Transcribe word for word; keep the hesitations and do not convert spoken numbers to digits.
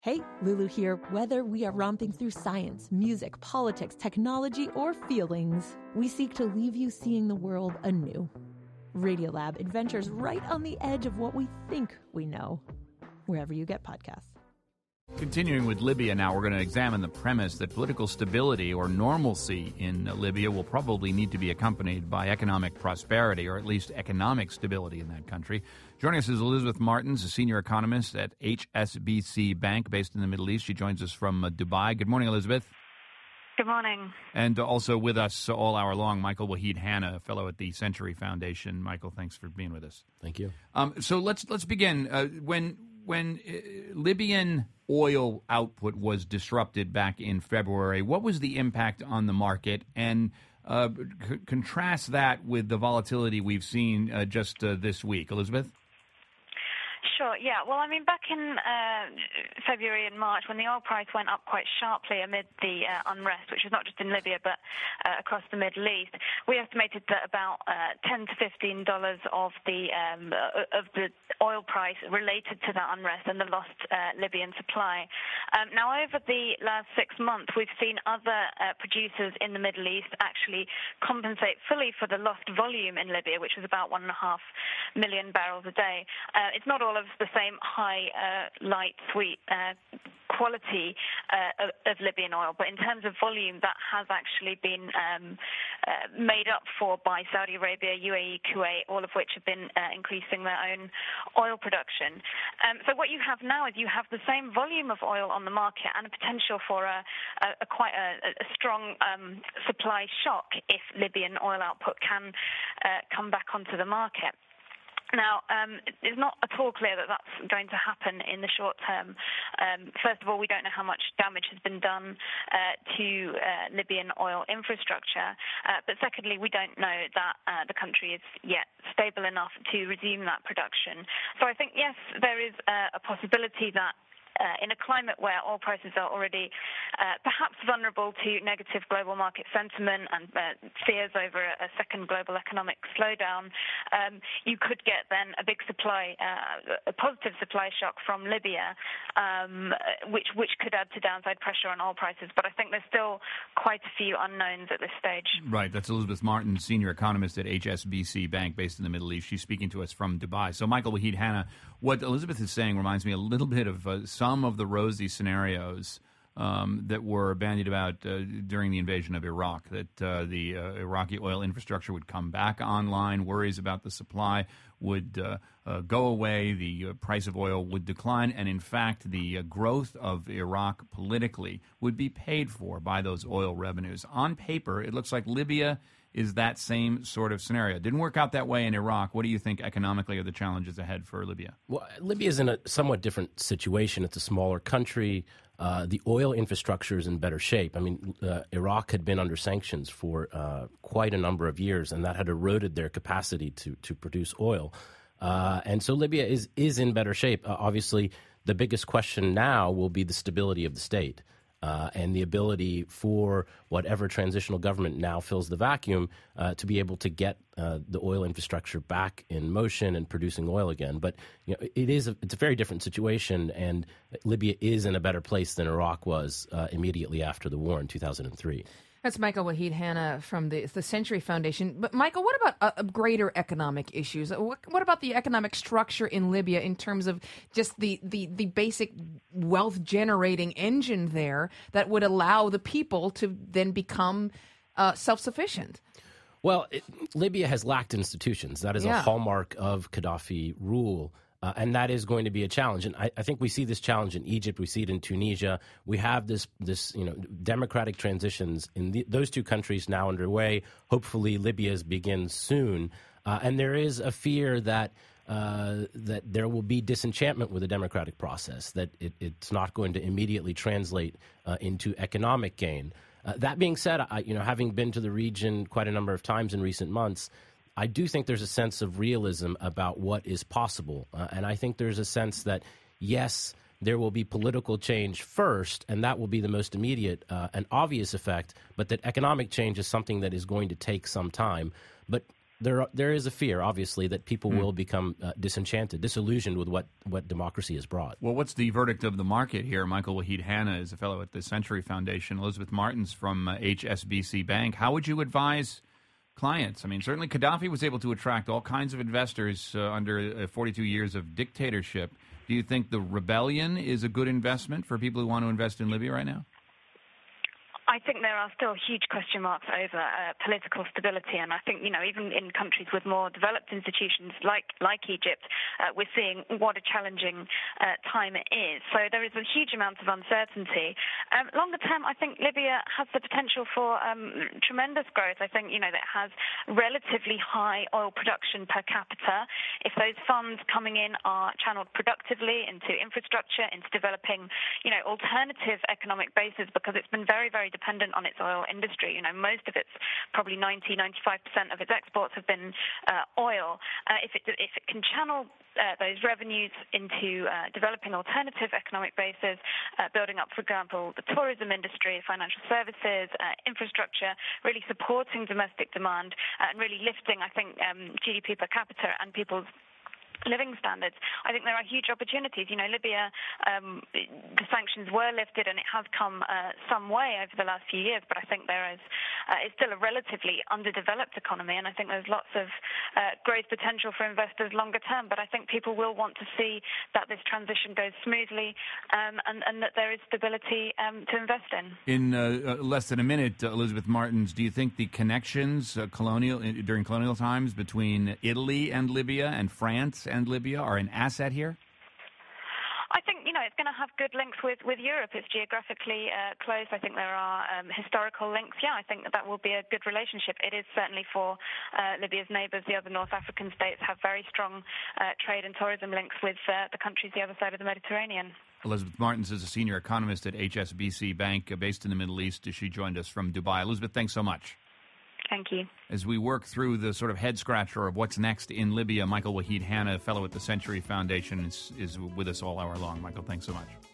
Hey, Lulu here. Whether we are romping through science, music, politics, technology, or feelings, we seek to leave you seeing the world anew. Radiolab adventures right on the edge of what we think we know, wherever you get podcasts. Continuing with Libya now, we're going to examine the premise that political stability or normalcy in Libya will probably need to be accompanied by economic prosperity, or at least economic stability in that country. Joining us is Elizabeth Martins, a senior economist at H S B C Bank based in the Middle East. She joins us from uh, Dubai. Good morning, Elizabeth. Good morning. And also with us all hour long, Michael Wahid Hanna, a fellow at the Century Foundation. Michael, thanks for being with us. Thank you. Um, so let's let's begin. Uh, when when uh, Libyan oil output was disrupted back in February, what was the impact on the market? And uh, c- contrast that with the volatility we've seen uh, just uh, this week. Elizabeth? Sure, yeah. Well, I mean, back in uh, February and March, when the oil price went up quite sharply amid the uh, unrest, which was not just in Libya but uh, across the Middle East, we estimated that about uh, ten to fifteen dollars of the um, of the oil price related to that unrest and the lost uh, Libyan supply. Um, now, over the last six months, we've seen other uh, producers in the Middle East actually compensate fully for the lost volume in Libya, which was about one and a half million barrels a day. Uh, it's not all of the same high, uh, light, sweet uh, quality uh, of, of Libyan oil, but in terms of volume, that has actually been um, uh, made up for by Saudi Arabia, U A E, Kuwait, all of which have been uh, increasing their own oil production. Um, so what you have now is you have the same volume of oil on the market and a potential for a, a, a quite a, a strong um, supply shock if Libyan oil output can uh, come back onto the market. Now, um, it's not at all clear that that's going to happen in the short term. Um, first of all, we don't know how much damage has been done uh, to uh, Libyan oil infrastructure. Uh, but secondly, we don't know that uh, the country is yet stable enough to resume that production. So I think, yes, there is uh, a possibility that Uh, in a climate where oil prices are already uh, perhaps vulnerable to negative global market sentiment and uh, fears over a, a second global economic slowdown, um, you could get then a big supply, uh, a positive supply shock from Libya, um, which which could add to downside pressure on oil prices. But I think there's still quite a few unknowns at this stage. Right. That's Elizabeth Martin, senior economist at H S B C Bank based in the Middle East. She's speaking to us from Dubai. So, Michael Wahid Hanna, what Elizabeth is saying reminds me a little bit of uh, some of the rosy scenarios um, that were bandied about uh, during the invasion of Iraq, that uh, the uh, Iraqi oil infrastructure would come back online, worries about the supply would uh, uh, go away, the uh, price of oil would decline, and in fact the uh, growth of Iraq politically would be paid for by those oil revenues. On paper, it looks like Libya is that same sort of scenario. It didn't work out that way in Iraq. What do you think economically are the challenges ahead for Libya? Well, Libya is in a somewhat different situation. It's a smaller country. Uh, the oil infrastructure is in better shape. I mean, uh, Iraq had been under sanctions for uh, quite a number of years, and that had eroded their capacity to to produce oil. Uh, and so Libya is, is in better shape. Uh, obviously, the biggest question now will be the stability of the state. Uh, and the ability for whatever transitional government now fills the vacuum uh, to be able to get uh, the oil infrastructure back in motion and producing oil again. But you know, it is a, it's a very different situation, and Libya is in a better place than Iraq was uh, immediately after the war in two thousand three. That's Michael Wahid Hanna from the, the Century Foundation. But, Michael, what about uh, greater economic issues? What, what about the economic structure in Libya in terms of just the, the, the basic wealth-generating engine there that would allow the people to then become uh, self-sufficient? Well, it, Libya has lacked institutions. That is Yeah. a hallmark of Gaddafi rule. Uh, and that is going to be a challenge. And I, I think we see this challenge in Egypt. We see it in Tunisia. We have this, this you know, democratic transitions in the, those two countries now underway. Hopefully, Libya's begins soon. Uh, and there is a fear that uh, that there will be disenchantment with the democratic process, that it, it's not going to immediately translate uh, into economic gain. Uh, that being said, I, you know, having been to the region quite a number of times in recent months, I do think there's a sense of realism about what is possible. Uh, and I think there's a sense that, yes, there will be political change first, and that will be the most immediate uh, and obvious effect, but that economic change is something that is going to take some time. But there there is a fear, obviously, that people Mm. will become uh, disenchanted, disillusioned with what, what democracy has brought. Well, what's the verdict of the market here? Michael Waheed Hanna is a fellow at the Century Foundation. Elizabeth Martins from uh, H S B C Bank. How would you advise clients? I mean, certainly Gaddafi was able to attract all kinds of investors uh, under uh, forty-two years of dictatorship. Do you think the rebellion is a good investment for people who want to invest in Libya right now? I think there are still huge question marks over uh, political stability, and I think, you know, even in countries with more developed institutions like like Egypt, uh, we're seeing what a challenging uh, time it is. So there is a huge amount of uncertainty. Um, longer term, I think Libya has the potential for um, tremendous growth. I think, you know, that it has relatively high oil production per capita. If those funds coming in are channeled productively into infrastructure, into developing, you know, alternative economic bases, because it's been very, very dependent on its oil industry. You know, most of its, probably ninety, ninety-five percent of its exports have been uh, oil. Uh, if it if it can channel uh, those revenues into uh, developing alternative economic bases, uh, building up, for example, the tourism industry, financial services, uh, infrastructure, really supporting domestic demand uh, and really lifting, I think, um, G D P per capita and people's living standards, I think there are huge opportunities. You know, Libya, um, the sanctions were lifted and it has come uh, some way over the last few years, but I think there is uh, it's still a relatively underdeveloped economy, and I think there's lots of uh, growth potential for investors longer term, but I think people will want to see that this transition goes smoothly um, and, and that there is stability um, to invest in. In uh, uh, less than a minute, uh, Elizabeth Martins, do you think the connections uh, colonial uh, during colonial times between Italy and Libya and France and Libya are an asset here? I think, you know, it's going to have good links with, with Europe. It's geographically uh, close. I think there are um, historical links. Yeah, I think that, that will be a good relationship. It is certainly for uh, Libya's neighbours. The other North African states have very strong uh, trade and tourism links with uh, the countries the other side of the Mediterranean. Elizabeth Martins is a senior economist at H S B C Bank, uh, based in the Middle East. She joined us from Dubai. Elizabeth, thanks so much. Thank you. As we work through the sort of head-scratcher of what's next in Libya, Michael Waheed Hanna, fellow at the Century Foundation, is, is with us all hour long. Michael, thanks so much.